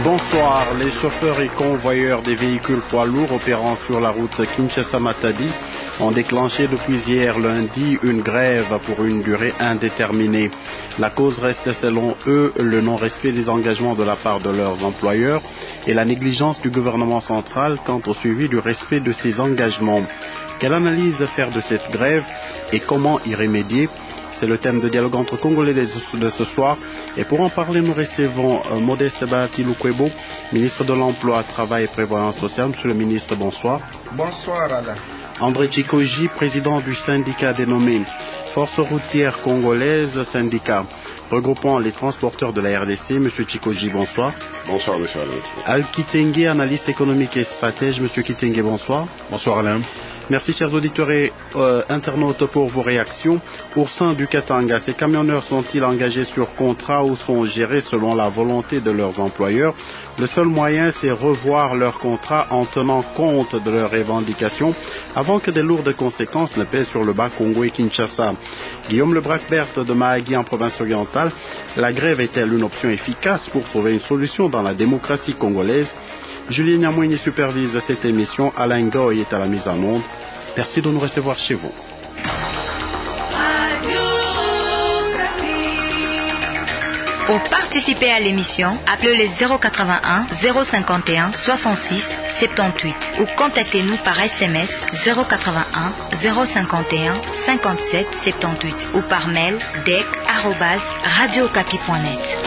Bonsoir, les chauffeurs et convoyeurs des véhicules poids lourds opérant sur la route Kinshasa-Matadi ont déclenché depuis hier lundi une grève pour une durée indéterminée. La cause reste selon eux le non-respect des engagements de la part de leurs employeurs et la négligence du gouvernement central quant au suivi du respect de ces engagements. Quelle analyse faire de cette grève et comment y remédier? C'est le thème de dialogue entre Congolais de ce soir. Et pour en parler, nous recevons Modeste Bahati Lukwebo, ministre de l'Emploi, Travail et Prévoyance sociale. Monsieur le ministre, bonsoir. Bonsoir, Alain. André Chikoji, président du syndicat dénommé Force routière congolaise, syndicat regroupant les transporteurs de la RDC. Monsieur Chikoji, bonsoir. Bonsoir, monsieur Alain. Al Kitenge, analyste économique et stratège. Monsieur Kitenge, bonsoir. Bonsoir, Alain. Merci chers auditeurs et internautes pour vos réactions. Au sein du Katanga, ces camionneurs sont-ils engagés sur contrat ou sont gérés selon la volonté de leurs employeurs? Le seul moyen, c'est revoir leur contrat en tenant compte de leurs revendications avant que des lourdes conséquences ne pèsent sur le Bas-Congo et Kinshasa. Guillaume Lebracbert de Mahagi en province orientale, la grève est-elle une option efficace pour trouver une solution dans la démocratie congolaise? Julien Niamouini supervise cette émission. Alain Goy est à la mise en onde. Merci de nous recevoir chez vous. Pour participer à l'émission, appelez les 081 051 66 78 ou contactez-nous par SMS 081 051 57 78 ou par mail dec@radiocapi.net.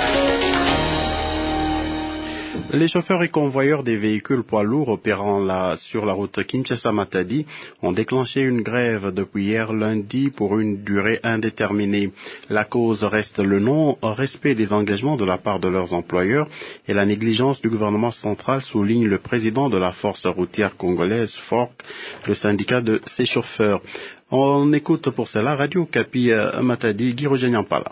Les chauffeurs et convoyeurs des véhicules poids lourds opérant sur la route Kinshasa-Matadi ont déclenché une grève depuis hier lundi pour une durée indéterminée. La cause reste le non-respect des engagements de la part de leurs employeurs et la négligence du gouvernement central, souligne le président de la force routière congolaise, FORC, le syndicat de ces chauffeurs. On écoute pour cela Radio Capi Matadi, Guy Nyampala.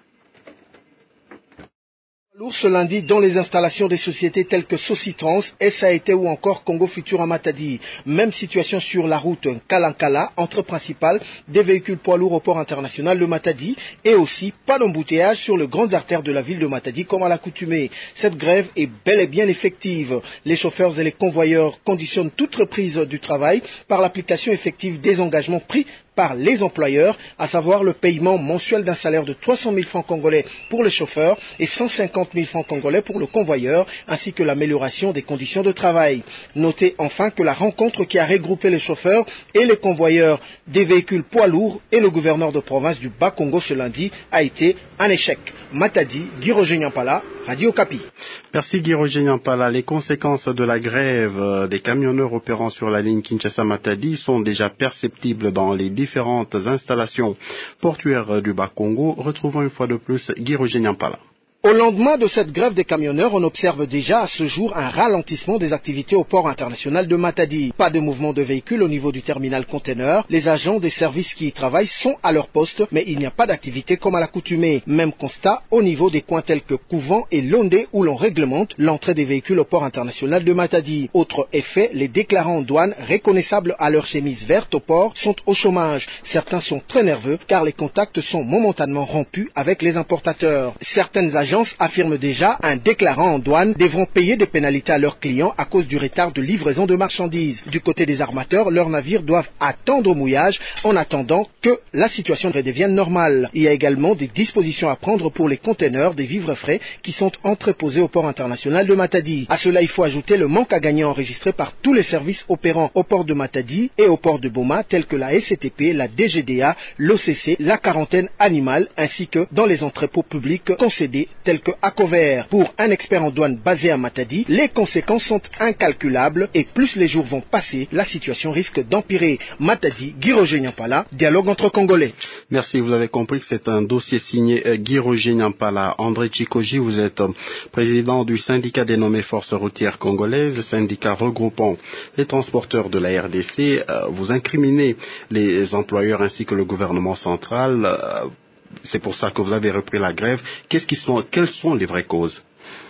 Ce lundi, dans les installations des sociétés telles que Socitrans, SAET ou encore Congo Futura Matadi. Même situation sur la route Kalankala, entrée principale des véhicules poids lourds au port international de Matadi, et aussi pas d'embouteillage sur les grandes artères de la ville de Matadi comme à l'accoutumée. Cette grève est bel et bien effective. Les chauffeurs et les convoyeurs conditionnent toute reprise du travail par l'application effective des engagements pris par les employeurs, à savoir le paiement mensuel d'un salaire de 300 000 francs congolais pour les chauffeurs et 150 000 francs congolais pour le convoyeur, ainsi que l'amélioration des conditions de travail. Notez enfin que la rencontre qui a regroupé les chauffeurs et les convoyeurs des véhicules poids lourds et le gouverneur de province du Bas-Congo ce lundi a été un échec. Matadi, Guy Nyampala, Radio Capi. Merci Guy Nyampala. Les conséquences de la grève des camionneurs opérant sur la ligne Kinshasa-Matadi sont déjà perceptibles dans les différentes installations portuaires du Bas-Congo. Retrouvons une fois de plus Guy Nyampala. Au lendemain de cette grève des camionneurs, on observe déjà à ce jour un ralentissement des activités au port international de Matadi. Pas de mouvement de véhicules au niveau du terminal conteneur. Les agents des services qui y travaillent sont à leur poste, mais il n'y a pas d'activité comme à l'accoutumée. Même constat au niveau des coins tels que Couvent et Londé où l'on réglemente l'entrée des véhicules au port international de Matadi. Autre effet, les déclarants en douane reconnaissables à leur chemise verte au port sont au chômage. Certains sont très nerveux car les contacts sont momentanément rompus avec les importateurs. Certaines agences affirment déjà un déclarant en douane devront payer des pénalités à leurs clients à cause du retard de livraison de marchandises. Du côté des armateurs, leurs navires doivent attendre au mouillage en attendant que la situation redevienne normale. Il y a également des dispositions à prendre pour les conteneurs des vivres frais qui sont entreposés au port international de Matadi. À cela, il faut ajouter le manque à gagner enregistré par tous les services opérant au port de Matadi et au port de Boma tels que la SCTP, la DGDA, l'OCC, la quarantaine animale ainsi que dans les entrepôts publics concédés tels que Acover. Pour un expert en douane basé à Matadi, les conséquences sont incalculables et plus les jours vont passer, la situation risque d'empirer. Matadi, Guy Nyampala, dialogue entre Congolais. Merci, vous avez compris que c'est un dossier signé Guy Nyampala. André Chikoji, vous êtes président du syndicat dénommé Force routière congolaise, syndicat regroupant les transporteurs de la RDC. Vous incriminez les employeurs ainsi que le gouvernement central. C'est pour ça que vous avez repris la grève. Quelles sont les vraies causes?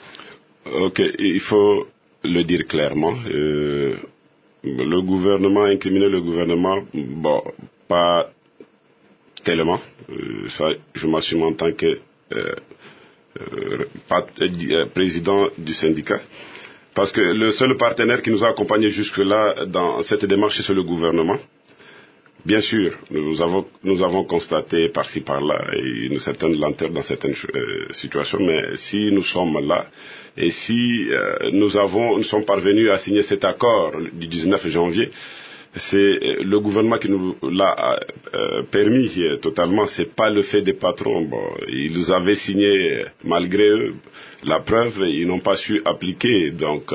Ok, il faut le dire clairement. Le gouvernement, incriminer le gouvernement, bon, pas tellement. Ça, je m'assume en tant que président du syndicat, parce que le seul partenaire qui nous a accompagnés jusque-là dans cette démarche, c'est le gouvernement. Bien sûr, nous avons constaté par-ci par-là une certaine lenteur dans certaines situations, mais si nous sommes là et si nous sommes parvenus à signer cet accord du 19 janvier, c'est le gouvernement qui nous l'a permis totalement. C'est pas le fait des patrons. Bon, ils nous avaient signé malgré eux. La preuve, ils n'ont pas su appliquer. Donc,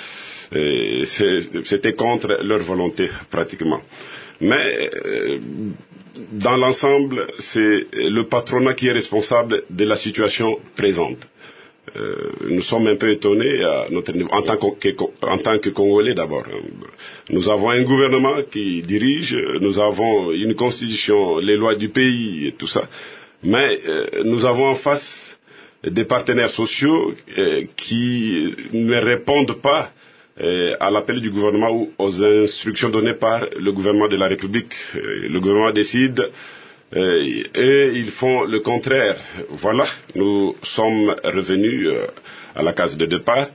c'était contre leur volonté pratiquement. Mais dans l'ensemble, c'est le patronat qui est responsable de la situation présente. Nous sommes un peu étonnés à notre niveau, en tant que Congolais d'abord. Nous avons un gouvernement qui dirige, nous avons une constitution, les lois du pays et tout ça, mais nous avons en face des partenaires sociaux qui ne répondent pas à l'appel du gouvernement ou aux instructions données par le gouvernement de la République. Le gouvernement décide et ils font le contraire. Voilà, nous sommes revenus à la case de départ.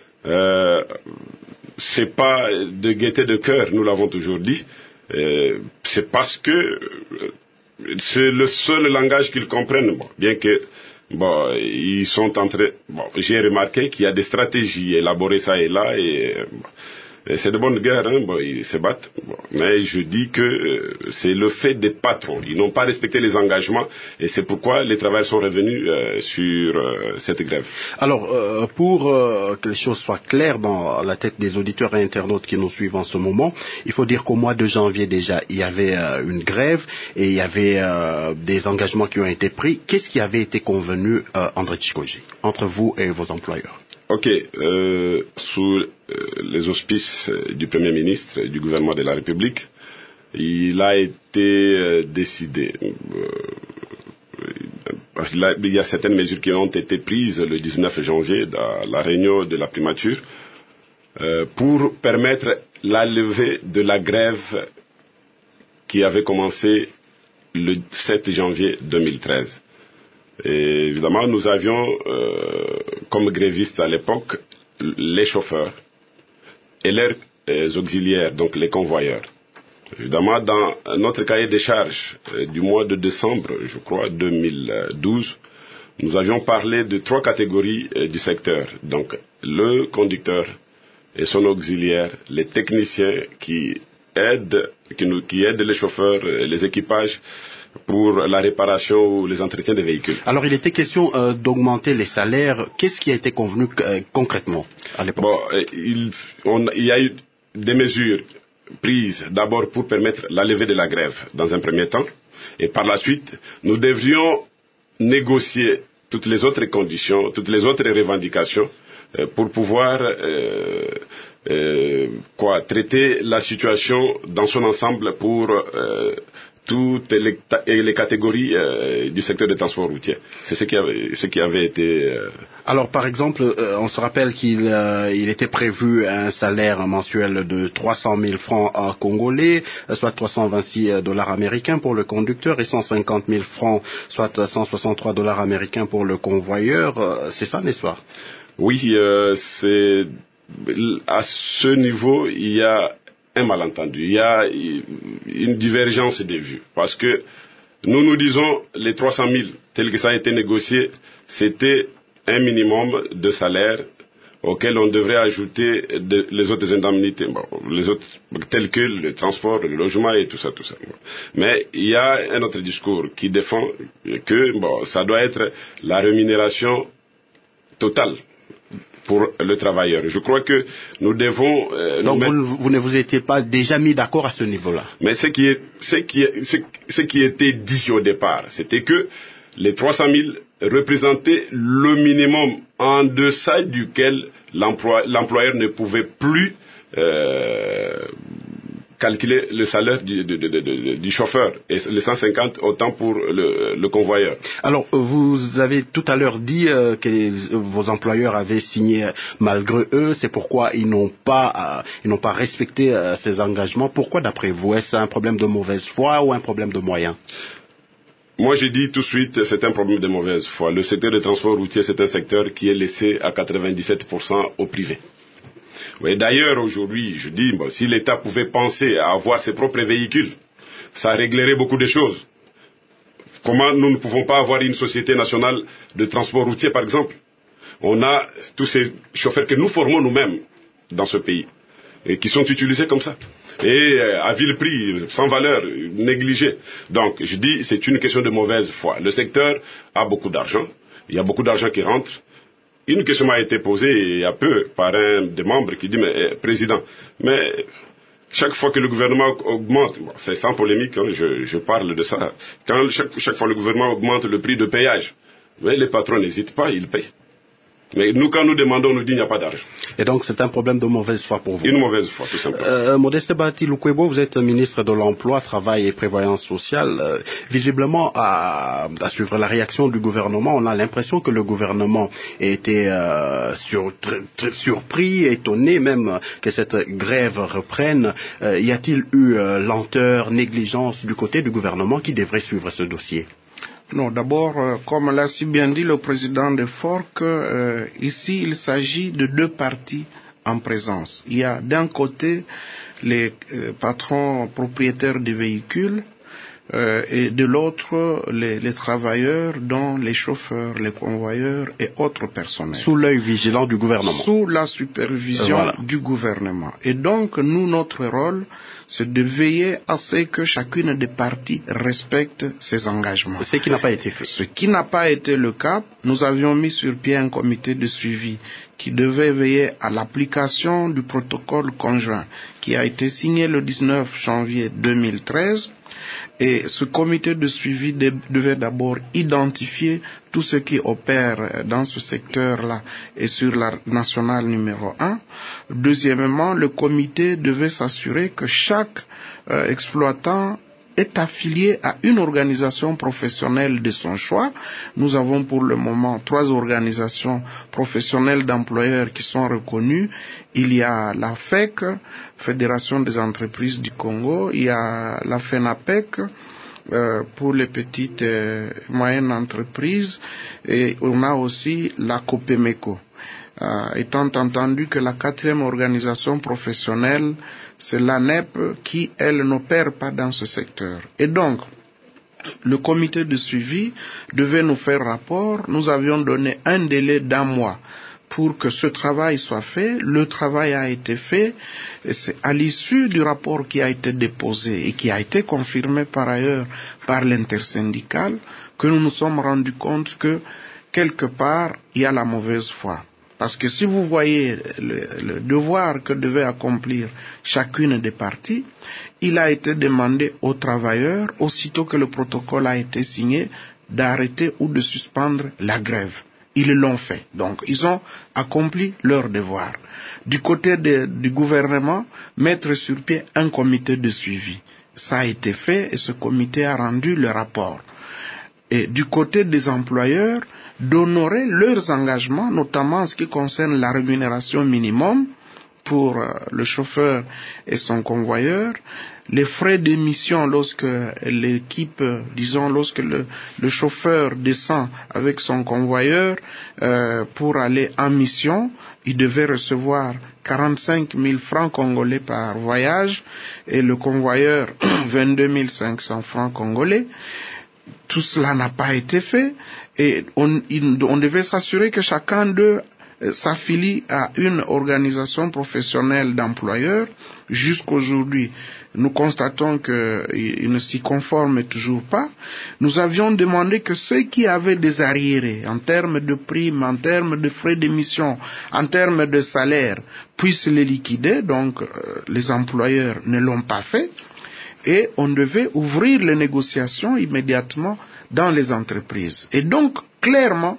C'est pas de gaieté de cœur, nous l'avons toujours dit. C'est parce que c'est le seul langage qu'ils comprennent. Bon, bien que ils sont en train. Bon, j'ai remarqué qu'il y a des stratégies élaborées ça et là et c'est de bonne guerre, hein, ils se battent. Bon, mais je dis que c'est le fait des patrons. Ils n'ont pas respecté les engagements et c'est pourquoi les travailleurs sont revenus sur cette grève. Alors, pour que les choses soient claires dans la tête des auditeurs et internautes qui nous suivent en ce moment, il faut dire qu'au mois de janvier déjà, il y avait une grève et il y avait des engagements qui ont été pris. Qu'est-ce qui avait été convenu, André Tshikoji, entre vous et vos employeurs? Ok, sous les auspices du Premier ministre et du gouvernement de la République, il a été décidé. Il y a certaines mesures qui ont été prises le 19 janvier dans la réunion de la primature pour permettre la levée de la grève qui avait commencé le 7 janvier 2013. Et évidemment, nous avions comme grévistes à l'époque les chauffeurs et leurs auxiliaires, donc les convoyeurs. Évidemment, dans notre cahier des charges du mois de décembre, je crois, 2012, nous avions parlé de 3 catégories du secteur. Donc, le conducteur et son auxiliaire, les techniciens qui aident les chauffeurs, les équipages, pour la réparation ou les entretiens des véhicules. Alors, il était question d'augmenter les salaires. Qu'est-ce qui a été convenu concrètement à l'époque? Bon, il y a eu des mesures prises d'abord pour permettre la levée de la grève dans un premier temps. Et par la suite, nous devrions négocier toutes les autres conditions, toutes les autres revendications pour pouvoir traiter la situation dans son ensemble pour toutes les catégories du secteur des transports routiers. C'est ce qui avait été... Alors, par exemple, on se rappelle qu'il était prévu un salaire mensuel de 300 000 francs congolais, soit 326 $ américains pour le conducteur et 150 000 francs, soit 163 $ américains pour le convoyeur. C'est ça, n'est-ce pas? Oui, c'est... À ce niveau, il y a un malentendu, il y a une divergence des vues. Parce que nous disons les 300 000, tel que ça a été négocié, c'était un minimum de salaire auquel on devrait ajouter les autres indemnités, les autres, tels que le transport, le logement et tout ça. Mais il y a un autre discours qui défend que ça doit être la rémunération totale pour le travailleur. Je crois que nous devons... Donc vous ne vous étiez pas déjà mis d'accord à ce niveau-là? Mais ce qui était dit au départ, c'était que les 300 000 représentaient le minimum en deçà duquel l'employeur ne pouvait plus calculer le salaire du chauffeur et les 150 autant pour le convoyeur. Alors, vous avez tout à l'heure dit que vos employeurs avaient signé malgré eux, c'est pourquoi ils n'ont pas respecté ces engagements. Pourquoi d'après vous? Est-ce un problème de mauvaise foi ou un problème de moyens? Moi, je dis tout de suite, c'est un problème de mauvaise foi. Le secteur des transports routiers, c'est un secteur qui est laissé à 97% au privé. Oui, d'ailleurs, aujourd'hui, je dis, si l'État pouvait penser à avoir ses propres véhicules, ça réglerait beaucoup de choses. Comment nous ne pouvons pas avoir une société nationale de transport routier, par exemple? On a tous ces chauffeurs que nous formons nous-mêmes dans ce pays et qui sont utilisés comme ça. Et à vil prix, sans valeur, négligés. Donc, je dis, c'est une question de mauvaise foi. Le secteur a beaucoup d'argent. Il y a beaucoup d'argent qui rentre. Une question m'a été posée il y a peu par un des membres qui dit, mais président, mais chaque fois que le gouvernement augmente, c'est sans polémique, hein, je parle de ça, quand chaque fois le gouvernement augmente le prix de péage, les patrons n'hésitent pas, ils payent. Mais nous, quand nous demandons, on nous dit qu'il n'y a pas d'argent. Et donc, c'est un problème de mauvaise foi pour vous? Une mauvaise foi, tout simplement. Modeste Bahati Lukwebo, vous êtes ministre de l'Emploi, Travail et Prévoyance sociale. Visiblement, à suivre la réaction du gouvernement, on a l'impression que le gouvernement était surpris, étonné même que cette grève reprenne. Y a-t-il eu lenteur, négligence du côté du gouvernement qui devrait suivre ce dossier? Non, d'abord, comme l'a si bien dit le président de Forc, ici il s'agit de deux parties en présence. Il y a d'un côté les patrons propriétaires des véhicules et de l'autre les travailleurs, dont les chauffeurs, les convoyeurs et autres personnels. Sous l'œil vigilant du gouvernement. Sous la supervision du gouvernement. Et donc, nous, notre rôle, c'est de veiller à ce que chacune des parties respecte ses engagements. Ce qui n'a pas été fait. Ce qui n'a pas été le cas, nous avions mis sur pied un comité de suivi qui devait veiller à l'application du protocole conjoint qui a été signé le 19 janvier 2013. Et ce comité de suivi devait d'abord identifier tout ce qui opère dans ce secteur-là et sur la nationale numéro 1. Deuxièmement, le comité devait s'assurer que chaque exploitant est affilié à une organisation professionnelle de son choix. Nous avons pour le moment 3 organisations professionnelles d'employeurs qui sont reconnues. Il y a la FEC, Fédération des entreprises du Congo, il y a la FENAPEC, pour les petites et moyennes entreprises, et on a aussi la COPEMECO. Étant entendu que la 4e organisation professionnelle, c'est l'ANEP qui, elle, n'opère pas dans ce secteur. Et donc, le comité de suivi devait nous faire rapport. Nous avions donné un délai d'1 mois pour que ce travail soit fait. Le travail a été fait et c'est à l'issue du rapport qui a été déposé et qui a été confirmé par ailleurs par l'intersyndicale que nous nous sommes rendus compte que quelque part il y a la mauvaise foi. Parce que si vous voyez le devoir que devait accomplir chacune des parties, il a été demandé aux travailleurs, aussitôt que le protocole a été signé, d'arrêter ou de suspendre la grève. Ils l'ont fait. Donc, ils ont accompli leur devoir. Du côté du gouvernement, mettre sur pied un comité de suivi. Ça a été fait et ce comité a rendu le rapport. Et du côté des employeurs, d'honorer leurs engagements, notamment en ce qui concerne la rémunération minimum pour le chauffeur et son convoyeur, les frais d'émission lorsque l'équipe, lorsque le chauffeur descend avec son convoyeur pour aller en mission, il devait recevoir 45 000 francs congolais par voyage et le convoyeur 22 500 francs congolais. Tout cela n'a pas été fait et on devait s'assurer que chacun d'eux s'affilie à une organisation professionnelle d'employeurs. Jusqu'aujourd'hui, nous constatons qu'ils ne s'y conforment toujours pas. Nous avions demandé que ceux qui avaient des arriérés en termes de primes, en termes de frais d'émission, en termes de salaire, puissent les liquider. Donc, les employeurs ne l'ont pas fait. Et on devait ouvrir les négociations immédiatement dans les entreprises. Et donc, clairement,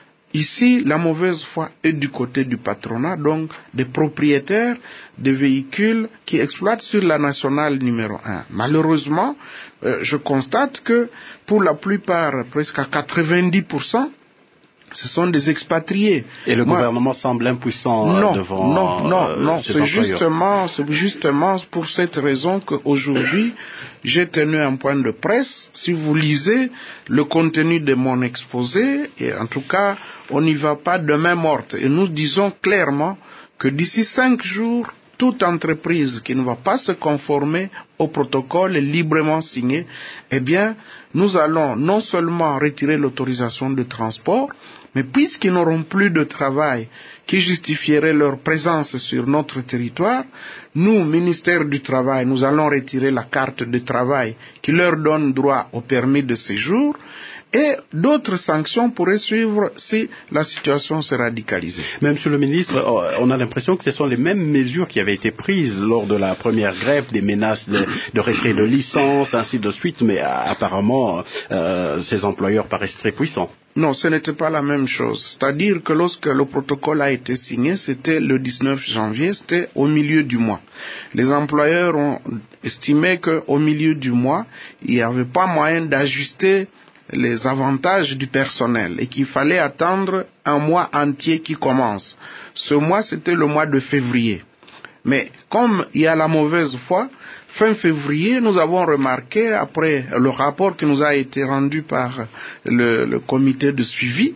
ici, la mauvaise foi est du côté du patronat, donc des propriétaires de véhicules qui exploitent sur la nationale numéro 1. Malheureusement, je constate que pour la plupart, presque à 90%, Ce sont des expatriés. Et le gouvernement semble impuissant devant Non, ces c'est justement pour cette raison qu'aujourd'hui, j'ai tenu un point de presse. Si vous lisez le contenu de mon exposé, et en tout cas, on n'y va pas de main morte. Et nous disons clairement que d'ici 5 jours, toute entreprise qui ne va pas se conformer au protocole librement signé, eh bien, nous allons non seulement retirer l'autorisation de transport, mais puisqu'ils n'auront plus de travail qui justifierait leur présence sur notre territoire, nous, ministère du Travail, nous allons retirer la carte de travail qui leur donne droit au permis de séjour, et d'autres sanctions pourraient suivre si la situation se radicalisait. Mais Monsieur le ministre, on a l'impression que ce sont les mêmes mesures qui avaient été prises lors de la première grève, des menaces de retrait de licence, ainsi de suite, mais apparemment, ces employeurs paraissent très puissants. Non, ce n'était pas la même chose. C'est-à-dire que lorsque le protocole a été signé, c'était le 19 janvier, c'était au milieu du mois. Les employeurs ont estimé qu'au milieu du mois, il n'y avait pas moyen d'ajuster les avantages du personnel et qu'il fallait attendre un mois entier qui commence. Ce mois, c'était le mois de février. Mais comme il y a la mauvaise foi, fin février, nous avons remarqué, après le rapport qui nous a été rendu par le comité de suivi,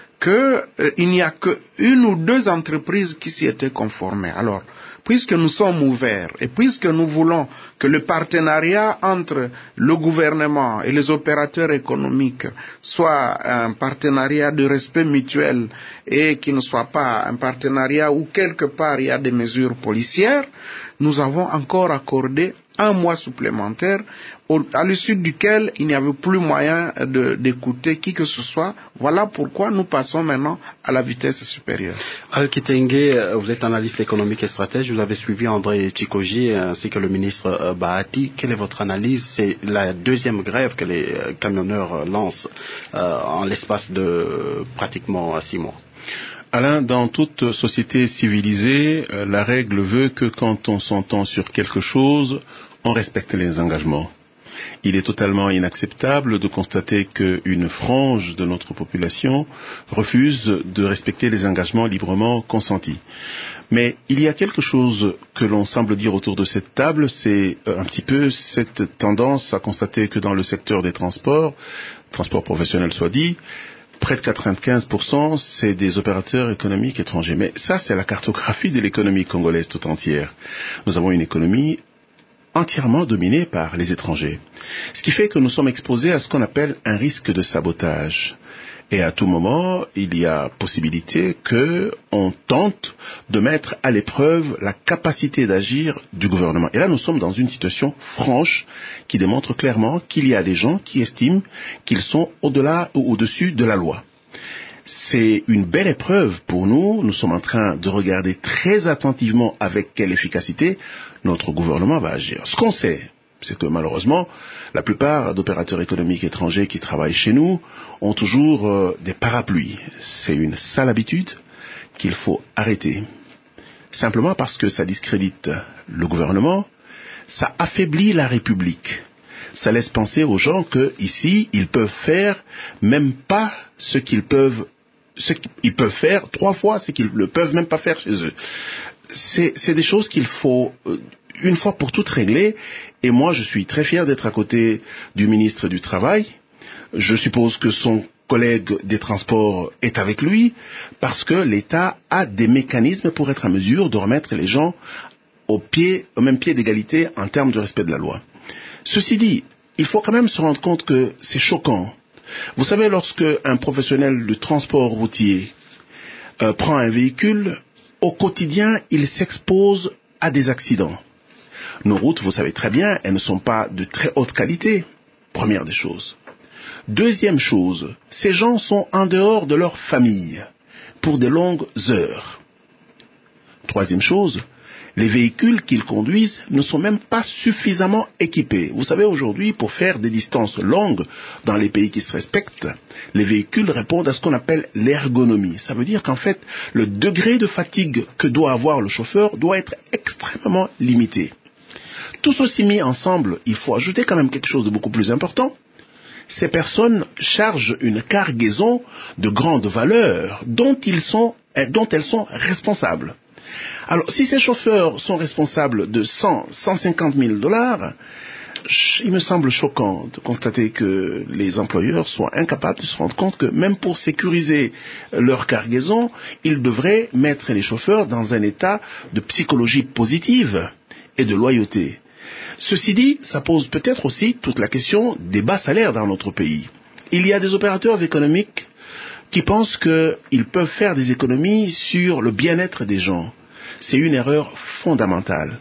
qu'il n'y a que 1 ou 2 entreprises qui s'y étaient conformées. Alors, puisque nous sommes ouverts et puisque nous voulons que le partenariat entre le gouvernement et les opérateurs économiques soit un partenariat de respect mutuel et qui ne soit pas un partenariat où quelque part il y a des mesures policières, nous avons encore accordé 1 mois supplémentaire à l'issue duquel il n'y avait plus moyen d'écouter qui que ce soit. Voilà pourquoi nous passons maintenant à la vitesse supérieure. Al Kitenge, vous êtes analyste économique et stratège, vous avez suivi André Tchikoji ainsi que le ministre Bahati. Quelle est votre analyse? C'est la 2e grève que les camionneurs lancent en l'espace de pratiquement 6 mois. Alain, dans toute société civilisée, la règle veut que quand on s'entend sur quelque chose, on respecte les engagements. Il est totalement inacceptable de constater qu'une frange de notre population refuse de respecter les engagements librement consentis. Mais il y a quelque chose que l'on semble dire autour de cette table, c'est un petit peu cette tendance à constater que dans le secteur des transports professionnels soit dit, près de 95%, c'est des opérateurs économiques étrangers. Mais ça, c'est la cartographie de l'économie congolaise tout entière. Nous avons une économie entièrement dominée par les étrangers. Ce qui fait que nous sommes exposés à ce qu'on appelle un risque de sabotage. Et à tout moment, il y a possibilité qu'on tente de mettre à l'épreuve la capacité d'agir du gouvernement. Et là, nous sommes dans une situation franche qui démontre clairement qu'il y a des gens qui estiment qu'ils sont au-delà ou au-dessus de la loi. C'est une belle épreuve pour nous. Nous sommes en train de regarder très attentivement avec quelle efficacité notre gouvernement va agir. Ce qu'on sait, c'est que malheureusement, la plupart d'opérateurs économiques étrangers qui travaillent chez nous ont toujours des parapluies. C'est une sale habitude qu'il faut arrêter. Simplement parce que ça discrédite le gouvernement, ça affaiblit la République. Ça laisse penser aux gens que ici, ils peuvent faire même pas ce qu'ils peuvent faire 3 fois ce qu'ils ne peuvent même pas faire chez eux. C'est des choses qu'il faut une fois pour toutes régler. Et moi, je suis très fier d'être à côté du ministre du Travail. Je suppose que son collègue des Transports est avec lui, parce que l'État a des mécanismes pour être en mesure de remettre les gens au même pied d'égalité en termes de respect de la loi. Ceci dit, il faut quand même se rendre compte que c'est choquant. Vous savez, lorsque un professionnel du transport routier prend un véhicule, au quotidien, il s'expose à des accidents. Nos routes, vous savez très bien, elles ne sont pas de très haute qualité. Première des choses. Deuxième chose, ces gens sont en dehors de leur famille pour de longues heures. Troisième chose, les véhicules qu'ils conduisent ne sont même pas suffisamment équipés. Vous savez, aujourd'hui, pour faire des distances longues dans les pays qui se respectent, les véhicules répondent à ce qu'on appelle l'ergonomie. Ça veut dire qu'en fait, le degré de fatigue que doit avoir le chauffeur doit être extrêmement limité. Tout ceci mis ensemble, il faut ajouter quand même quelque chose de beaucoup plus important, ces personnes chargent une cargaison de grande valeur dont elles sont responsables. Alors, si ces chauffeurs sont responsables de 150 000 $, il me semble choquant de constater que les employeurs soient incapables de se rendre compte que même pour sécuriser leur cargaison, ils devraient mettre les chauffeurs dans un état de psychologie positive et de loyauté. Ceci dit, ça pose peut-être aussi toute la question des bas salaires dans notre pays. Il y a des opérateurs économiques qui pensent qu'ils peuvent faire des économies sur le bien-être des gens. C'est une erreur fondamentale.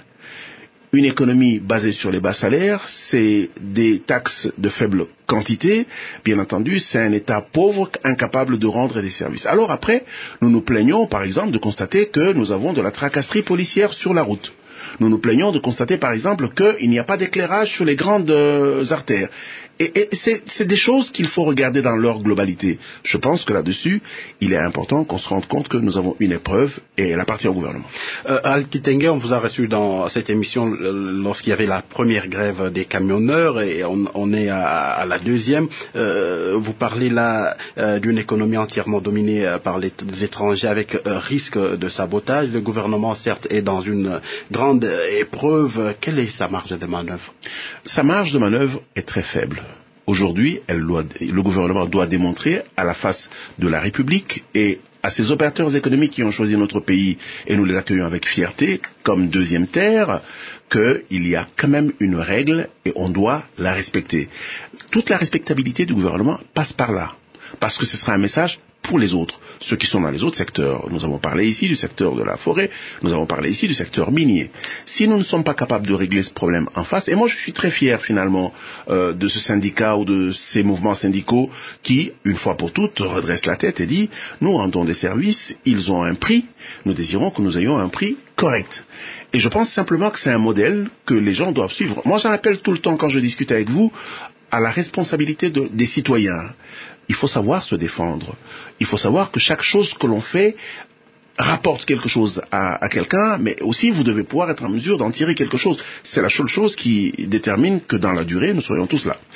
Une économie basée sur les bas salaires, c'est des taxes de faible quantité. Bien entendu, c'est un État pauvre, incapable de rendre des services. Alors après, nous nous plaignons, par exemple, de constater que nous avons de la tracasserie policière sur la route. Nous nous plaignons de constater, par exemple, qu'il n'y a pas d'éclairage sur les grandes artères. Et c'est des choses qu'il faut regarder dans leur globalité. Je pense que là-dessus, il est important qu'on se rende compte que nous avons une épreuve et elle appartient au gouvernement. Al Kitenge, on vous a reçu dans cette émission lorsqu'il y avait la première grève des camionneurs et on est à la deuxième. Vous parlez là d'une économie entièrement dominée par les étrangers avec risque de sabotage. Le gouvernement, certes, est dans une grande épreuve. Quelle est sa marge de manœuvre? Sa marge de manœuvre est très faible. Aujourd'hui, le gouvernement doit démontrer à la face de la République et à ces opérateurs économiques qui ont choisi notre pays, et nous les accueillons avec fierté, comme deuxième terre, qu'il y a quand même une règle et on doit la respecter. Toute la respectabilité du gouvernement passe par là, parce que ce sera un message pour les autres, ceux qui sont dans les autres secteurs. Nous avons parlé ici du secteur de la forêt, nous avons parlé ici du secteur minier. Si nous ne sommes pas capables de régler ce problème en face, et moi je suis très fier finalement de ce syndicat ou de ces mouvements syndicaux qui, une fois pour toutes, redressent la tête et disent nous rendons des services, ils ont un prix, nous désirons que nous ayons un prix correct. Et je pense simplement que c'est un modèle que les gens doivent suivre. Moi j'en appelle tout le temps quand je discute avec vous à la responsabilité des citoyens. Il faut savoir se défendre. Il faut savoir que chaque chose que l'on fait rapporte quelque chose à quelqu'un, mais aussi vous devez pouvoir être en mesure d'en tirer quelque chose. C'est la seule chose qui détermine que dans la durée, nous serions tous là.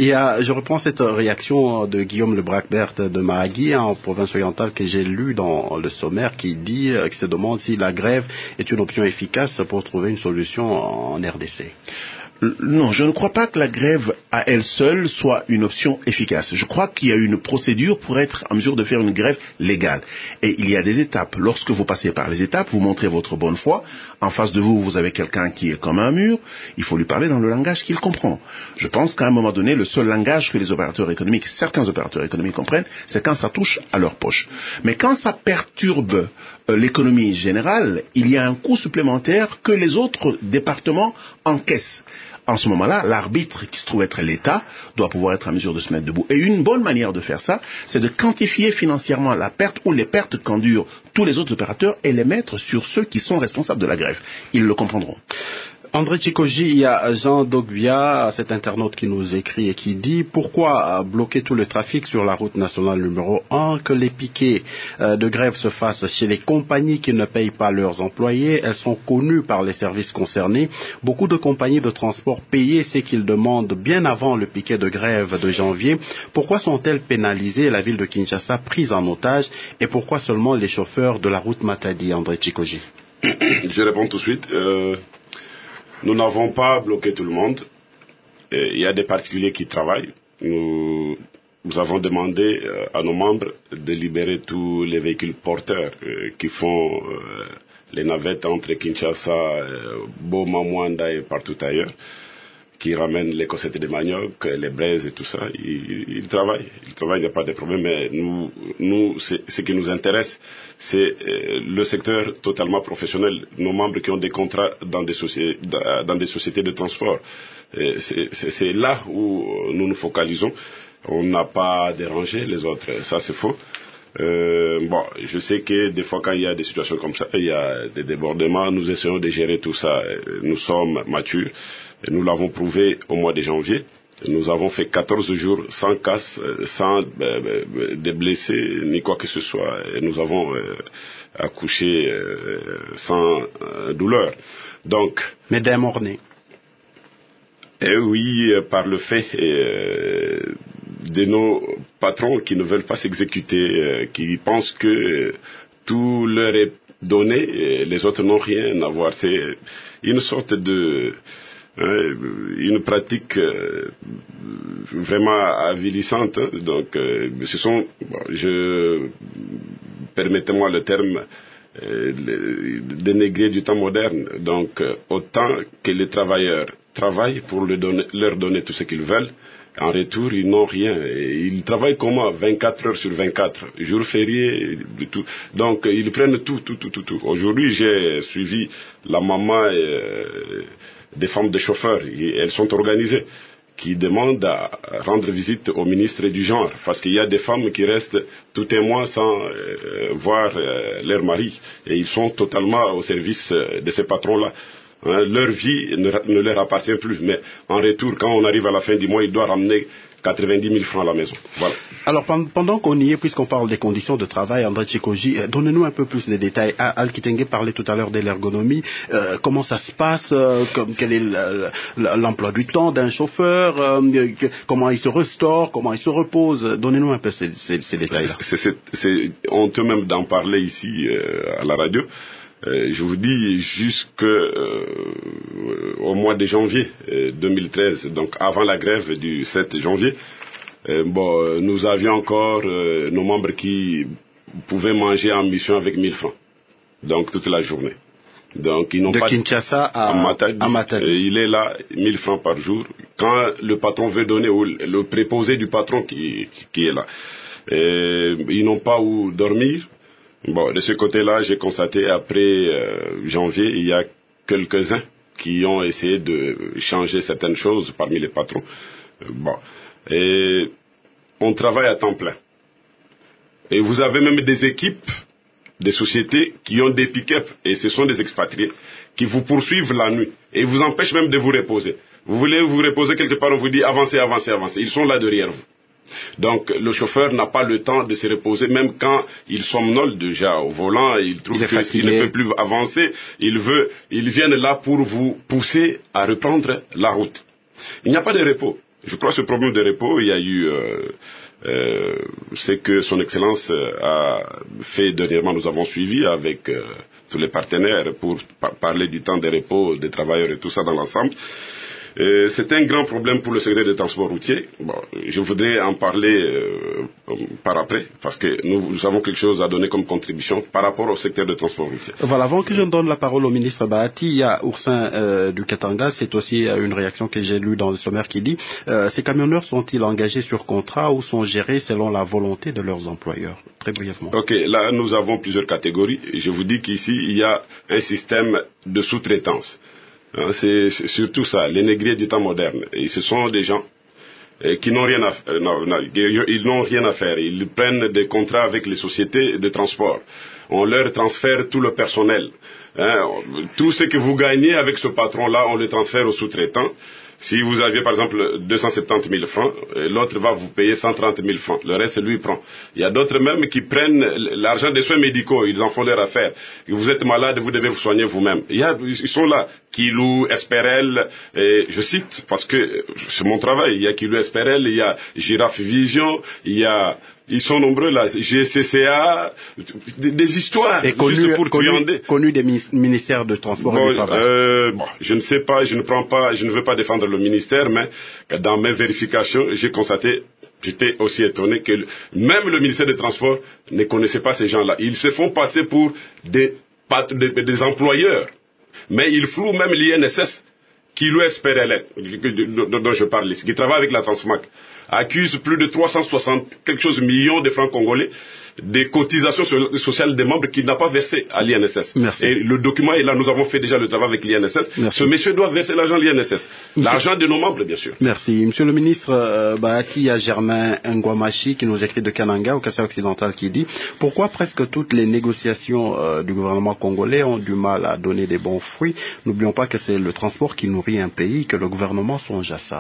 Je reprends cette réaction de Guillaume Le Bracbert de Mahagui, en province orientale, que j'ai lu dans le sommaire, qui se demande si la grève est une option efficace pour trouver une solution en RDC. Non, je ne crois pas que la grève à elle seule soit une option efficace. Je crois qu'il y a une procédure pour être en mesure de faire une grève légale. Et il y a des étapes. Lorsque vous passez par les étapes, vous montrez votre bonne foi. En face de vous, vous avez quelqu'un qui est comme un mur. Il faut lui parler dans le langage qu'il comprend. Je pense qu'à un moment donné, le seul langage que les opérateurs économiques, certains opérateurs économiques comprennent, c'est quand ça touche à leur poche. Mais quand ça perturbe l'économie générale, il y a un coût supplémentaire que les autres départements encaissent. En ce moment-là, l'arbitre, qui se trouve être l'État, doit pouvoir être en mesure de se mettre debout. Et une bonne manière de faire ça, c'est de quantifier financièrement la perte ou les pertes qu'endurent tous les autres opérateurs et les mettre sur ceux qui sont responsables de la grève. Ils le comprendront. André Chikoji, il y a Jean Dogbia, cet internaute qui nous écrit et qui dit pourquoi bloquer tout le trafic sur la route nationale numéro 1, que les piquets de grève se fassent chez les compagnies qui ne payent pas leurs employés. Elles sont connues par les services concernés. Beaucoup de compagnies de transport payaient ce qu'ils demandent bien avant le piquet de grève de janvier. Pourquoi sont-elles pénalisées, la ville de Kinshasa prise en otage, et pourquoi seulement les chauffeurs de la route Matadi, André Chikoji? Je réponds tout de suite. Nous n'avons pas bloqué tout le monde. Il y a des particuliers qui travaillent. Nous avons demandé à nos membres de libérer tous les véhicules porteurs qui font les navettes entre Kinshasa, Boma, Mwanda et partout ailleurs, qui ramènent les cossettes de manioc, les braises et tout ça. Ils travaillent. Il n'y a pas de problème. Mais nous, ce qui nous intéresse, c'est le secteur totalement professionnel. Nos membres qui ont des contrats dans des sociétés de transport. C'est là où nous nous focalisons. On n'a pas dérangé les autres. Ça, c'est faux. Je sais que des fois, quand il y a des situations comme ça, il y a des débordements. Nous essayons de gérer tout ça. Nous sommes matures. Nous l'avons prouvé au mois de janvier. Nous avons fait 14 jours sans casse, sans des blessés, ni quoi que ce soit. Et nous avons accouché sans douleur. Donc, mais d'un mort-né. Et oui, par le fait de nos patrons qui ne veulent pas s'exécuter, qui pensent que tout leur est donné et les autres n'ont rien à voir. C'est une sorte de une pratique vraiment avilissante. Donc, ce sont, permettez-moi le terme, dénégrer du temps moderne. Donc, autant que les travailleurs travaillent pour leur donner tout ce qu'ils veulent, en retour, ils n'ont rien. Et ils travaillent comment? 24 heures sur 24, jours fériés, tout. Donc, ils prennent tout. Aujourd'hui, j'ai suivi la maman des femmes de chauffeurs. Elles sont organisées, qui demandent à rendre visite au ministre du genre, parce qu'il y a des femmes qui restent tout un mois sans voir leur mari, et ils sont totalement au service de ces patrons-là. Leur vie ne leur appartient plus, mais en retour, quand on arrive à la fin du mois, ils doivent ramener 90 000 francs à la maison. Voilà. Alors, pendant qu'on y est, puisqu'on parle des conditions de travail, André Tchikoji, donnez-nous un peu plus de détails. Al Kitenge parlait tout à l'heure de l'ergonomie. Comment ça se passe? Quel est l'emploi du temps d'un chauffeur? Comment il se restaure? Comment il se repose? Donnez-nous un peu ces détails-là. C'est honteux même d'en parler ici à la radio. Je vous dis jusqu'au mois de janvier 2013, donc avant la grève du 7 janvier, nous avions encore nos membres qui pouvaient manger en mission avec 1000 francs, donc toute la journée. Donc ils n'ont de pas Kinshasa à Matadi. Il est là 1000 francs par jour. Quand le patron veut donner, ou le préposé du patron qui est là, ils n'ont pas où dormir. Bon, de ce côté-là, j'ai constaté après janvier, il y a quelques-uns qui ont essayé de changer certaines choses parmi les patrons. Et on travaille à temps plein. Et vous avez même des équipes, des sociétés qui ont des pick-up, et ce sont des expatriés, qui vous poursuivent la nuit et vous empêchent même de vous reposer. Vous voulez vous reposer quelque part, on vous dit avancez. Ils sont là derrière vous. Donc le chauffeur n'a pas le temps de se reposer, même quand il somnole déjà au volant, il trouve qu'il ne peut plus avancer, ils viennent là pour vous pousser à reprendre la route. Il n'y a pas de repos. Je crois que ce problème de repos, il y a eu ce que son Excellence a fait dernièrement, nous avons suivi avec tous les partenaires pour parler du temps de repos des travailleurs et tout ça dans l'ensemble. C'est un grand problème pour le secteur des transports routiers. Je voudrais en parler par après, parce que nous avons quelque chose à donner comme contribution par rapport au secteur des transports routiers. Voilà, avant que je donne la parole au ministre Bahati, il y a Oursin du Katanga, c'est aussi une réaction que j'ai lue dans le sommaire qui dit ces camionneurs sont-ils engagés sur contrat ou sont gérés selon la volonté de leurs employeurs? Très brièvement. Ok, là nous avons plusieurs catégories. Je vous dis qu'ici il y a un système de sous-traitance. C'est surtout ça, les négriers du temps moderne. Et ce sont des gens qui n'ont rien à faire. Ils n'ont rien à faire. Ils prennent des contrats avec les sociétés de transport. On leur transfère tout le personnel. Tout ce que vous gagnez avec ce patron-là, on le transfère au sous-traitant. Si vous aviez par exemple 270 000 francs, l'autre va vous payer 130 000 francs. Le reste, lui, prend. Il y a d'autres même qui prennent l'argent des soins médicaux. Ils en font leur affaire. Vous êtes malade, vous devez vous soigner vous-même. Ils sont là. Kilou, Esperel, je cite parce que c'est mon travail. Il y a Kilou, Esperel, il y a Giraffe Vision, ils sont nombreux là, GCCA, des histoires. Et connus des ministères de transport et du travail. Je ne sais pas, je ne veux pas défendre le ministère, mais dans mes vérifications, j'ai constaté, j'étais aussi étonné que même le ministère des Transports ne connaissait pas ces gens-là. Ils se font passer pour des employeurs. Mais ils flouent même l'INSS, qui l'US PRLN, dont je parle ici, qui travaille avec la Transmac, accuse plus de 360 quelque chose millions de francs congolais des cotisations sociales des membres qu'il n'a pas versé à l'INSS. Merci. Et le document est là, nous avons fait déjà le travail avec l'INSS. Merci. Ce monsieur doit verser l'argent à l'INSS. L'argent de nos membres, bien sûr. Merci. Monsieur le ministre Bahati, il y a Germain Ngwamachi qui nous écrit de Kananga, au Kassai occidental, qui dit « Pourquoi presque toutes les négociations du gouvernement congolais ont du mal à donner des bons fruits? N'oublions pas que c'est le transport qui nourrit un pays, que le gouvernement songe à ça. »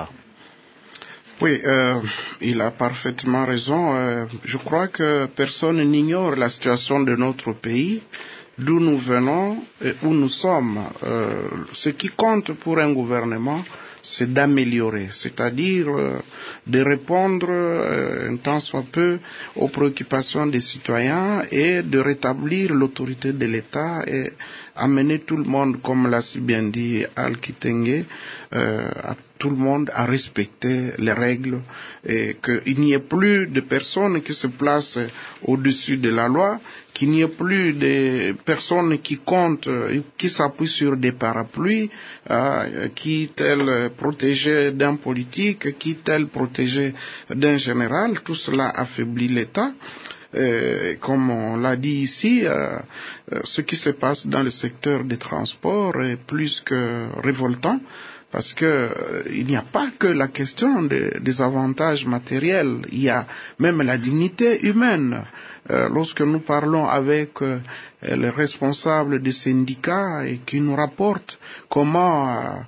Oui, il a parfaitement raison. Je crois que personne n'ignore la situation de notre pays, d'où nous venons et où nous sommes. Ce qui compte pour un gouvernement, c'est d'améliorer, c'est-à-dire de répondre un tant soit peu aux préoccupations des citoyens et de rétablir l'autorité de l'État et amener tout le monde, comme l'a si bien dit Al-Kitenge, à tout le monde à respecter les règles et qu'il n'y ait plus de personnes qui se placent au-dessus de la loi, qu'il n'y ait plus de personnes qui comptent, qui s'appuient sur des parapluies, qui tel protégé d'un politique, qui tel protégé d'un général. Tout cela affaiblit l'État. Comme on l'a dit ici, ce qui se passe dans le secteur des transports est plus que révoltant. Parce que il n'y a pas que la question des avantages matériels, il y a même la dignité humaine. Lorsque nous parlons avec les responsables des syndicats et qui nous rapportent comment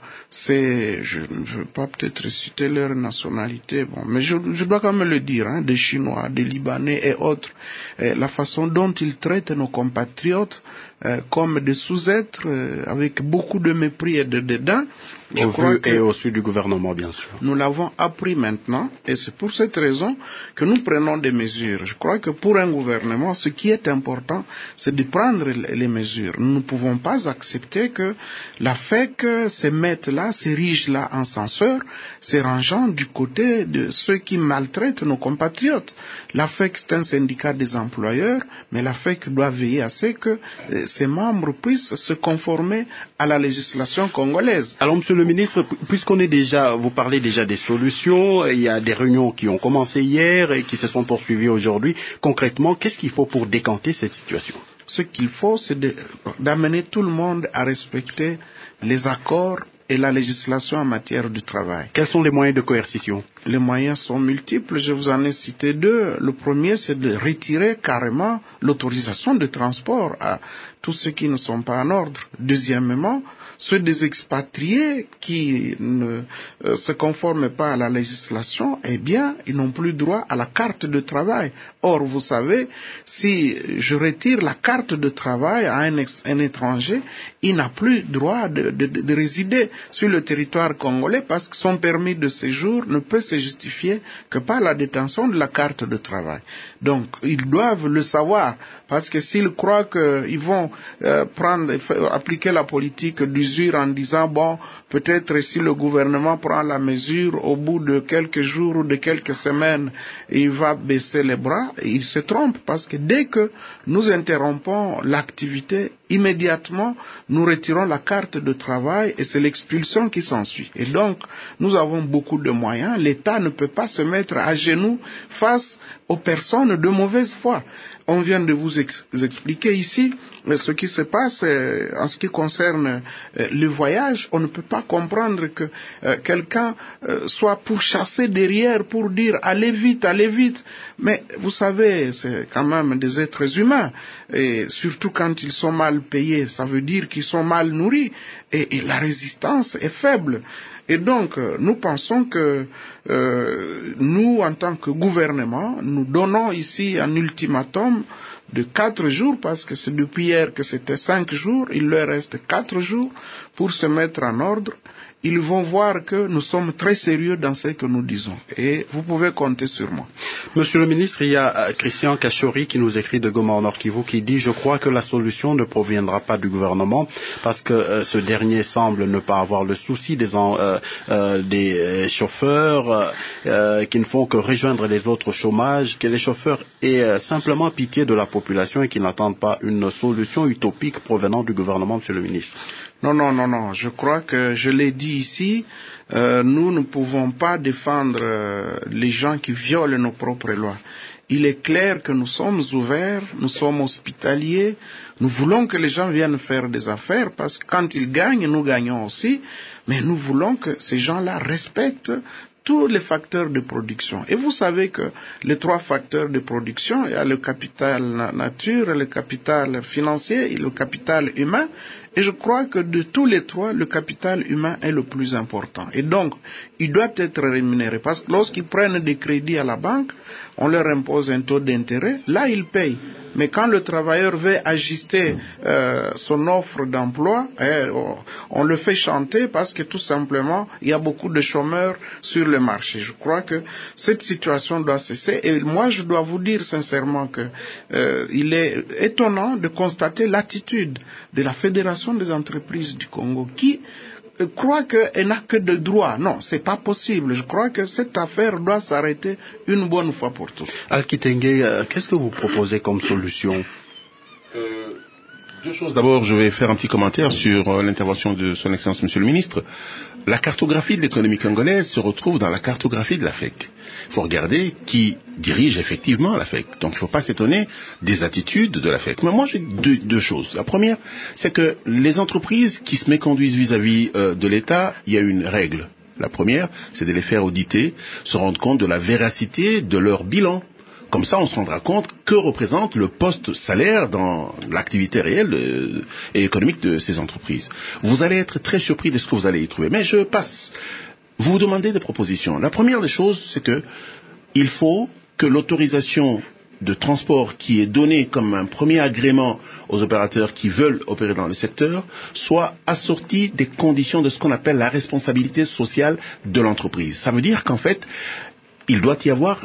je ne veux pas peut-être citer leur nationalité, mais je dois quand même le dire, des Chinois, des Libanais et autres, la façon dont ils traitent nos compatriotes comme des sous-êtres, avec beaucoup de mépris et de dédain. Au vu et au su du gouvernement, bien sûr. Nous l'avons appris maintenant, et c'est pour cette raison que nous prenons des mesures. Je crois que pour un gouvernement, ce qui est important, c'est de prendre les mesures. Nous ne pouvons pas accepter que la FEC se mette là, s'érige là en censeur, se rangeant du côté de ceux qui maltraitent nos compatriotes. La FEC, c'est un syndicat des employeurs, mais la FEC doit veiller à ce que ses membres puissent se conformer à la législation congolaise. Alors, Monsieur le ministre, puisqu'on est déjà, vous parlez déjà des solutions, il y a des réunions qui ont commencé hier et qui se sont poursuivies aujourd'hui. Concrètement, qu'est-ce qu'il faut pour décanter cette situation? Ce qu'il faut, c'est d'amener tout le monde à respecter les accords et la législation en matière de travail. Quels sont les moyens de coercition? Les moyens sont multiples, je vous en ai cité deux. Le premier, c'est de retirer carrément l'autorisation de transport à tous ceux qui ne sont pas en ordre. Deuxièmement, ceux des expatriés qui ne se conforment pas à la législation, eh bien, ils n'ont plus droit à la carte de travail. Or, vous savez, si je retire la carte de travail à un étranger, il n'a plus droit de résider sur le territoire congolais parce que son permis de séjour ne peut se justifier que par la détention de la carte de travail. Donc, ils doivent le savoir parce que s'ils croient qu'ils vont appliquer la politique d'usure en disant, bon, peut-être si le gouvernement prend la mesure, au bout de quelques jours ou de quelques semaines, il va baisser les bras, ils se trompent parce que dès que nous interrompons l'activité, immédiatement, nous retirons la carte de travail et c'est l'expulsion qui s'ensuit. Et donc, nous avons beaucoup de moyens. L'État ne peut pas se mettre à genoux face aux personnes de mauvaise foi. On vient de vous expliquer ici ce qui se passe en ce qui concerne le voyage. On ne peut pas comprendre que quelqu'un soit pourchassé derrière pour dire allez vite, allez vite. Mais vous savez, c'est quand même des êtres humains. Et surtout quand ils sont mal payés, ça veut dire qu'ils sont mal nourris. Et la résistance est faible. Et donc, nous pensons que nous, en tant que gouvernement, nous donnons ici un ultimatum de 4 jours, parce que c'est depuis hier que c'était 5 jours, il leur reste 4 jours pour se mettre en ordre. Ils vont voir que nous sommes très sérieux dans ce que nous disons. Et vous pouvez compter sur moi. Monsieur le ministre, il y a Christian Kachori qui nous écrit de Goma en Nord Kivu qui dit « Je crois que la solution ne proviendra pas du gouvernement parce que ce dernier semble ne pas avoir le souci des chauffeurs qui ne font que rejoindre les autres chômages, que les chauffeurs aient simplement pitié de la population et qu'ils n'attendent pas une solution utopique provenant du gouvernement, monsieur le ministre. » Non. Je crois que je l'ai dit ici, nous ne pouvons pas défendre les gens qui violent nos propres lois. Il est clair que nous sommes ouverts, nous sommes hospitaliers, nous voulons que les gens viennent faire des affaires parce que quand ils gagnent, nous gagnons aussi, mais nous voulons que ces gens-là respectent tous les facteurs de production. Et vous savez que les 3 facteurs de production, il y a le capital nature, le capital financier et le capital humain. Et je crois que de tous les trois, le capital humain est le plus important. Et donc, il doit être rémunéré. Parce que lorsqu'ils prennent des crédits à la banque, on leur impose un taux d'intérêt. Là, ils payent. Mais quand le travailleur veut ajuster son offre d'emploi, on le fait chanter parce que tout simplement, il y a beaucoup de chômeurs sur le marché. Je crois que cette situation doit cesser. Et moi, je dois vous dire sincèrement que il est étonnant de constater l'attitude de la Fédération des entreprises du Congo qui croit qu'elle n'a que de droits. Non, c'est pas possible. Je crois que cette affaire doit s'arrêter une bonne fois pour toutes. Al-Kitenge, qu'est-ce que vous proposez comme solution? Deux choses. D'abord, je vais faire un petit commentaire sur l'intervention de son Excellence Monsieur le Ministre. La cartographie de l'économie congolaise se retrouve dans la cartographie de la FEC. Il faut regarder qui dirige effectivement la FEC. Donc il ne faut pas s'étonner des attitudes de la FEC. Mais moi j'ai deux choses. La première, c'est que les entreprises qui se méconduisent vis-à-vis de l'État, il y a une règle. La première, c'est de les faire auditer, se rendre compte de la véracité de leur bilan. Comme ça, on se rendra compte que représente le poste salaire dans l'activité réelle et économique de ces entreprises. Vous allez être très surpris de ce que vous allez y trouver. Mais je passe. Vous vous demandez des propositions. La première des choses, c'est que il faut que l'autorisation de transport qui est donnée comme un premier agrément aux opérateurs qui veulent opérer dans le secteur soit assortie des conditions de ce qu'on appelle la responsabilité sociale de l'entreprise. Ça veut dire qu'en fait, il doit y avoir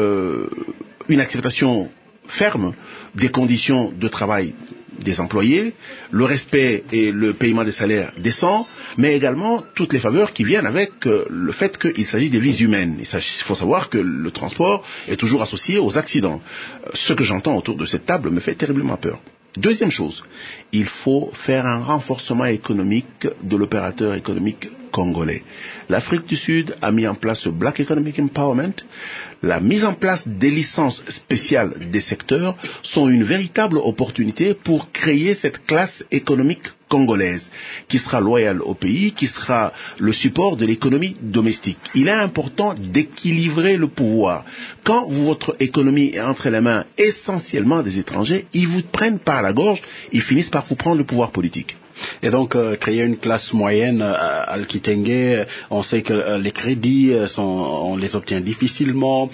une acceptation ferme des conditions de travail des employés, le respect et le paiement des salaires décents, mais également toutes les faveurs qui viennent avec le fait qu'il s'agit des vies humaines. Il faut savoir que le transport est toujours associé aux accidents. Ce que j'entends autour de cette table me fait terriblement peur. Deuxième chose, il faut faire un renforcement économique de l'opérateur économique congolais. L'Afrique du Sud a mis en place ce Black Economic Empowerment. La mise en place des licences spéciales des secteurs sont une véritable opportunité pour créer cette classe économique congolaise qui sera loyale au pays, qui sera le support de l'économie domestique. Il est important d'équilibrer le pouvoir. Quand votre économie est entre les mains essentiellement des étrangers, ils vous prennent par la gorge, ils finissent par vous prendre le pouvoir politique. Et donc, créer une classe moyenne à Al-Kitenge, on sait que les crédits, on les obtient difficilement,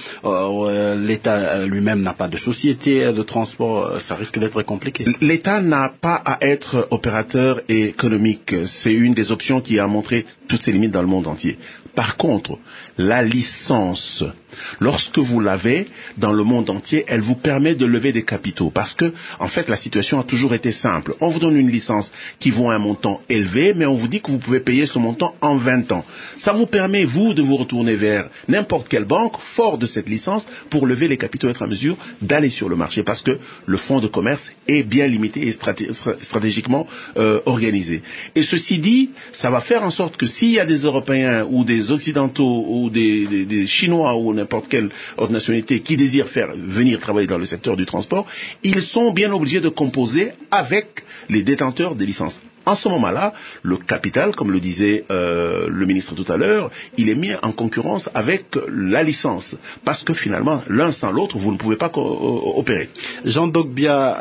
l'État lui-même n'a pas de société de transport, ça risque d'être compliqué. L'État n'a pas à être opérateur économique, c'est une des options qui a montré toutes ses limites dans le monde entier. Par contre, la licence, lorsque vous l'avez dans le monde entier, elle vous permet de lever des capitaux. Parce que, en fait, la situation a toujours été simple. On vous donne une licence qui vaut un montant élevé, mais on vous dit que vous pouvez payer ce montant en 20 ans. Ça vous permet, vous, de vous retourner vers n'importe quelle banque, fort de cette licence, pour lever les capitaux et être en mesure d'aller sur le marché. Parce que le fonds de commerce est bien limité et stratégiquement organisé. Et ceci dit, ça va faire en sorte que s'il y a des Européens ou des Occidentaux ou des Chinois ou n'importe quelle autre nationalité qui désirent venir travailler dans le secteur du transport, ils sont bien obligés de composer avec les détenteurs des licences. En ce moment-là, le capital, comme le disait le ministre tout à l'heure, il est mis en concurrence avec la licence. Parce que finalement, l'un sans l'autre, vous ne pouvez pas opérer. Jean Dogbia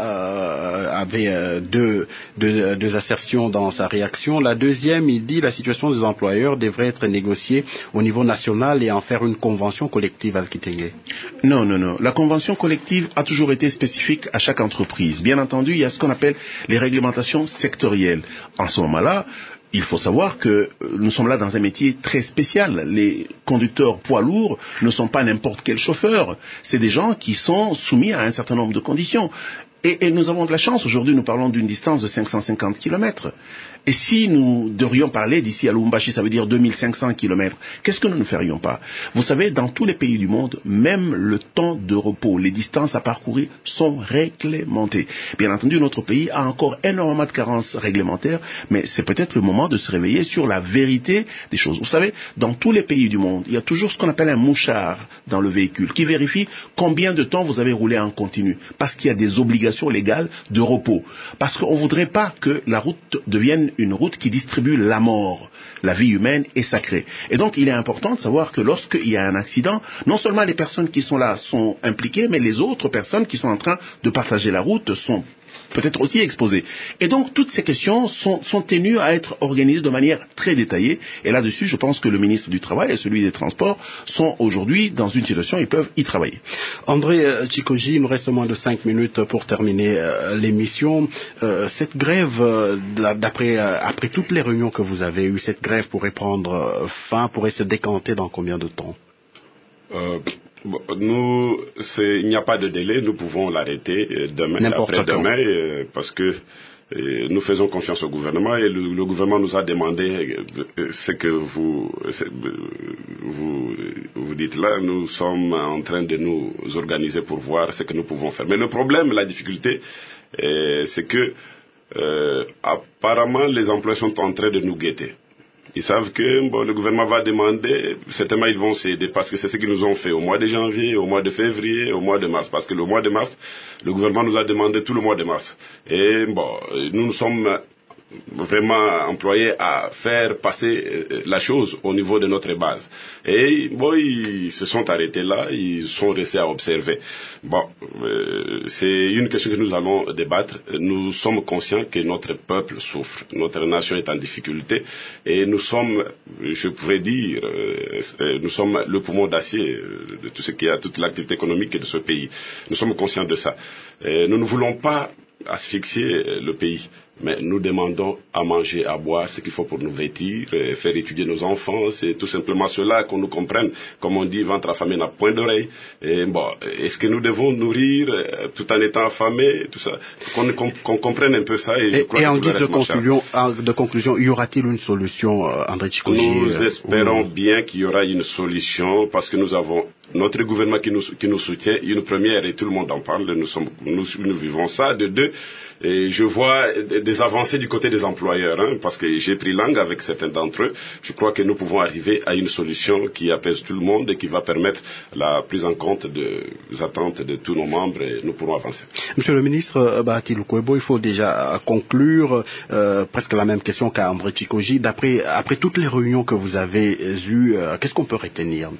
avait deux assertions dans sa réaction. La deuxième, il dit la situation des employeurs devrait être négociée au niveau national et en faire une convention collective à Al-Kitenge. Non. La convention collective a toujours été spécifique à chaque entreprise. Bien entendu, il y a ce qu'on appelle les réglementations sectorielles. En ce moment-là, il faut savoir que nous sommes là dans un métier très spécial. Les conducteurs poids lourds ne sont pas n'importe quel chauffeur. C'est des gens qui sont soumis à un certain nombre de conditions. Et nous avons de la chance. Aujourd'hui, nous parlons d'une distance de 550 km. Et si nous devrions parler d'ici à Lubumbashi, ça veut dire 2500 km, qu'est-ce que nous ne ferions pas? Vous savez, dans tous les pays du monde, même le temps de repos, les distances à parcourir sont réglementées. Bien entendu, notre pays a encore énormément de carences réglementaires, mais c'est peut-être le moment de se réveiller sur la vérité des choses. Vous savez, dans tous les pays du monde, il y a toujours ce qu'on appelle un mouchard dans le véhicule qui vérifie combien de temps vous avez roulé en continu, parce qu'il y a des obligations légales de repos. Parce qu'on ne voudrait pas que la route devienne une route qui distribue la mort. La vie humaine est sacrée. Et donc, il est important de savoir que lorsqu'il y a un accident, non seulement les personnes qui sont là sont impliquées, mais les autres personnes qui sont en train de partager la route sont peut-être aussi exposés. Et donc, toutes ces questions sont tenues à être organisées de manière très détaillée. Et là-dessus, je pense que le ministre du Travail et celui des Transports sont aujourd'hui dans une situation, ils peuvent y travailler. André Chikoji, il nous reste moins de 5 minutes pour terminer l'émission. Cette grève, après toutes les réunions que vous avez eues, cette grève pourrait prendre fin, pourrait se décanter dans combien de temps? Il n'y a pas de délai, nous pouvons l'arrêter demain, après-demain, parce que nous faisons confiance au gouvernement et le gouvernement nous a demandé ce que vous dites là. Nous sommes en train de nous organiser pour voir ce que nous pouvons faire. Mais le problème, la difficulté, c'est que apparemment les employés sont en train de nous guetter. Ils savent que le gouvernement va demander, certainement ils vont céder, parce que c'est ce qu'ils nous ont fait au mois de janvier, au mois de février, au mois de mars. Parce que le mois de mars, le gouvernement nous a demandé tout le mois de mars. Et nous sommes vraiment employés à faire passer la chose au niveau de notre base. Et ils se sont arrêtés là, ils sont restés à observer. C'est une question que nous allons débattre. Nous sommes conscients que notre peuple souffre, notre nation est en difficulté, et nous sommes, je pourrais dire, nous sommes le poumon d'acier de tout ce qui a toute l'activité économique de ce pays. Nous sommes conscients de ça. Nous ne voulons pas asphyxier le pays, mais nous demandons à manger, à boire, ce qu'il faut pour nous vêtir, faire étudier nos enfants. C'est tout simplement cela, qu'on nous comprenne. Comme on dit, ventre affamé n'a point d'oreille. Est-ce que nous devons nourrir tout en étant affamés, tout ça, qu'on comprenne un peu ça. Et en guise de conclusion, y aura-t-il une solution, André Chikoji? Nous espérons bien qu'il y aura une solution, parce que nous avons notre gouvernement qui nous soutient, une première, et tout le monde en parle. Nous vivons ça. De deux, et je vois des avancées du côté des employeurs, parce que j'ai pris langue avec certains d'entre eux. Je crois que nous pouvons arriver à une solution qui apaise tout le monde et qui va permettre la prise en compte des attentes de tous nos membres, et nous pourrons avancer. Monsieur le ministre Bahati Lukwebo, il faut déjà conclure. Presque la même question qu'à André Chikoji. Après toutes les réunions que vous avez eues, qu'est-ce qu'on peut retenir?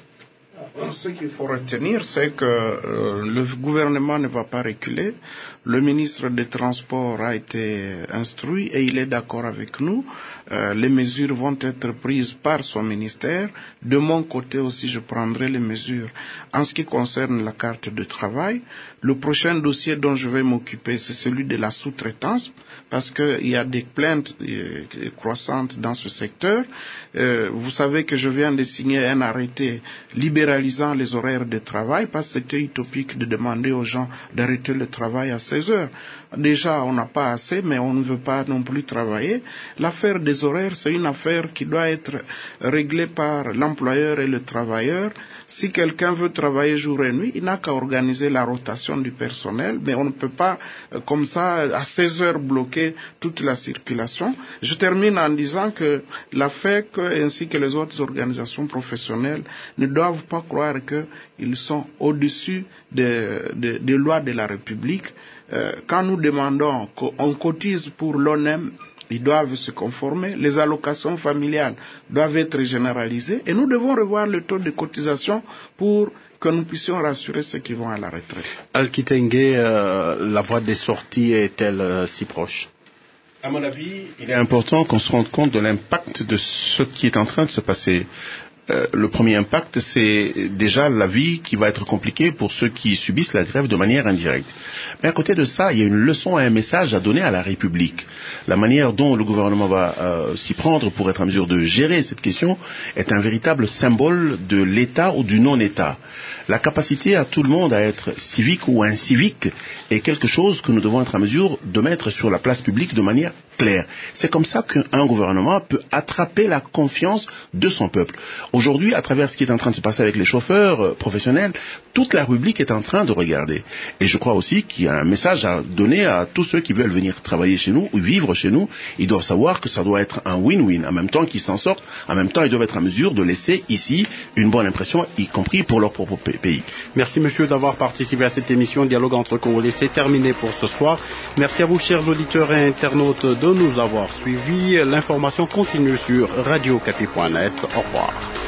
Ce qu'il faut retenir, c'est que le gouvernement ne va pas reculer. Le ministre des Transports a été instruit et il est d'accord avec nous. Les mesures vont être prises par son ministère. De mon côté aussi, je prendrai les mesures en ce qui concerne la carte de travail. Le prochain dossier dont je vais m'occuper, c'est celui de la sous-traitance, parce qu'il y a des plaintes croissantes dans ce secteur. Vous savez que je viens de signer un arrêté libéralisant les horaires de travail, parce que c'était utopique de demander aux gens d'arrêter le travail à 16 heures. Déjà, on n'a pas assez, mais on ne veut pas non plus travailler. L'affaire des horaires, c'est une affaire qui doit être réglée par l'employeur et le travailleur. Si quelqu'un veut travailler jour et nuit, il n'a qu'à organiser la rotation du personnel, mais on ne peut pas, comme ça, à 16 heures, bloquer toute la circulation. Je termine en disant que la FEC, ainsi que les autres organisations professionnelles, ne doivent pas croire qu'ils sont au-dessus des lois de la République. Quand nous demandons qu'on cotise pour l'ONEM, ils doivent se conformer. Les allocations familiales doivent être généralisées et nous devons revoir le taux de cotisation pour que nous puissions rassurer ceux qui vont à la retraite. Al-Kitenge, la voie des sorties est-elle si proche? À mon avis, il est important qu'on se rende compte de l'impact de ce qui est en train de se passer. Le premier impact, c'est déjà la vie qui va être compliquée pour ceux qui subissent la grève de manière indirecte. Mais à côté de ça, il y a une leçon et un message à donner à la République. La manière dont le gouvernement va s'y prendre pour être en mesure de gérer cette question est un véritable symbole de l'État ou du non-État. La capacité à tout le monde à être civique ou incivique est quelque chose que nous devons être en mesure de mettre sur la place publique de manière claire. C'est comme ça qu'un gouvernement peut attraper la confiance de son peuple. Aujourd'hui, à travers ce qui est en train de se passer avec les chauffeurs professionnels, toute la République est en train de regarder. Et je crois aussi qu'il y a un message à donner à tous ceux qui veulent venir travailler chez nous ou vivre chez nous. Ils doivent savoir que ça doit être un win-win. En même temps qu'ils s'en sortent, en même temps ils doivent être en mesure de laisser ici une bonne impression, y compris pour leur propre pays. Merci monsieur d'avoir participé à cette émission Dialogue entre Congolais. C'est terminé pour ce soir. Merci à vous chers auditeurs et internautes de nous avoir suivis. L'information continue sur radiocapi.net. Au revoir.